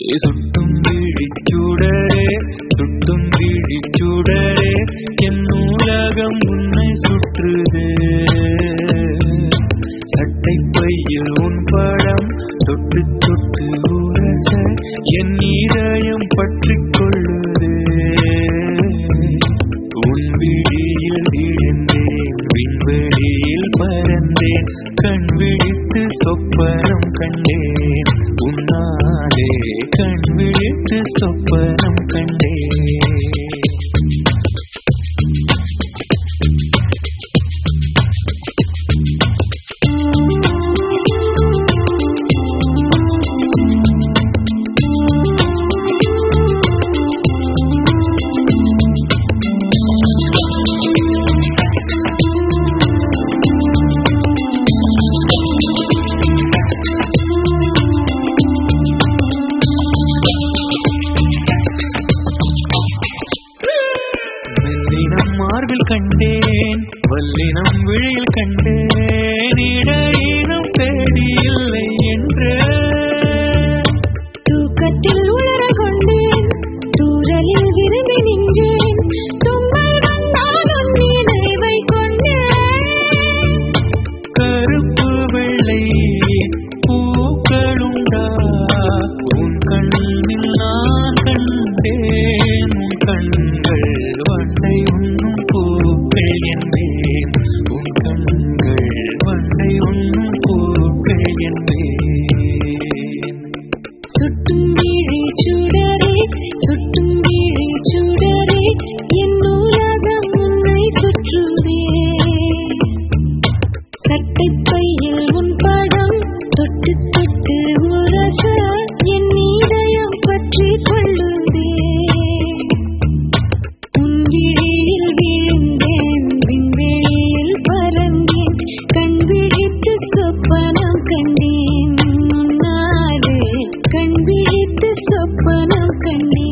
சுட்டும் விழிச்சுடரே சுட்டும் விழிச்சுடரே என் உலகம் உன்னை சுற்றுதே. சட்டை பையில் உன் படம் தொட்டு தொட்டு உரச என் இதயம் பற்றிக் கொள்ளுதே. உன் விழியில் விழுந்தேன் விண்வெளியில் பறந்தேன் கண் விழித்து சொப்பனம் கண்டேன் உன்னாலே கண் விழித்து சொப்பனம் கண்டேன். மார்பில் கண்டேன் வல்லினம் விழியில் கண்டேன் இடையினம் தேடி இல்லை என்று தூக்கத்தில் உணர கொண்டேன் தூரலில் விரும்பி நின்றேன் தும்மல் வந்தாலும் நினைவை கொண்டேன். கருப்பு வெள்ளை பூக்களுண்டா உன் கண்ணில் நான் கண்டேன் உன் கண்கள் வண்டை உண்ணும் பூக்கள் என்பேன் உன் கண்கள் வண்டை உண்ணும் பூக்கள் என்பேன். சுட்டும் விழி சுடரே சுட்டும் விழி சுடரே என் உலகம் உன்னை சுற்றுதே. சட்டை பையில் உன் படம் தொட்டு தொட்டு உரச என் இதயம் பற்றிக் கொள்ளுதே. உன் விழியில் விழுந்தேன் விண்வெளியில் பறந்தேன் கண் விழித்து சொப்பனம் கண்டேன் உன்னாலே கண் விழித்து சொப்பனம் கண்டேன்.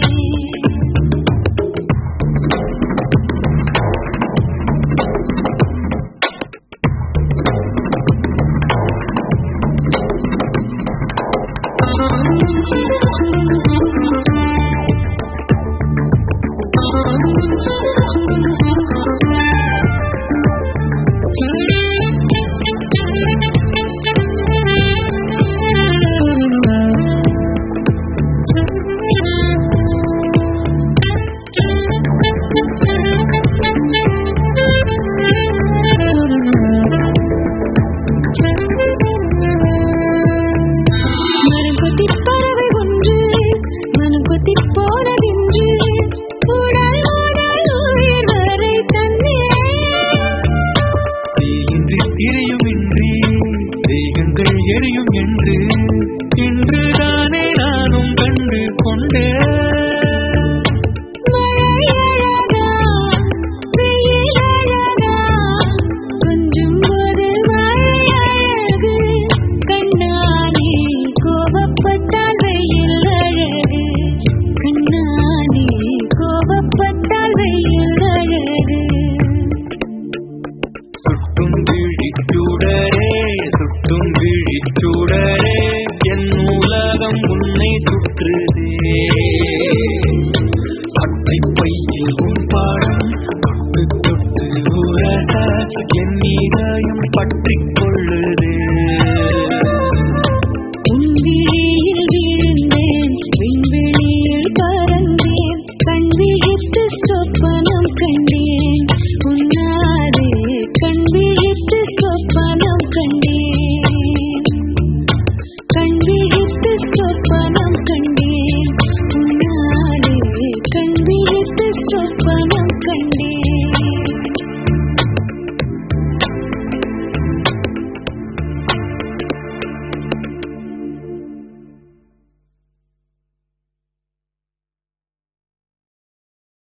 எரியும் என்று இன்றுதானே நானும் கண்டு கொண்டேன். கொஞ்சம் ஒரு அழகு கண்ணாடி கோபப்பட்டால் வெயில் அழகு கண்ணாடி கோபப்பட்டால் வெயில் அழகு. சுட்டும் விழிச்சுடரே சுட்டும் விழிச்சுடரே என் உலகம் உன்னை சுற்றுதே.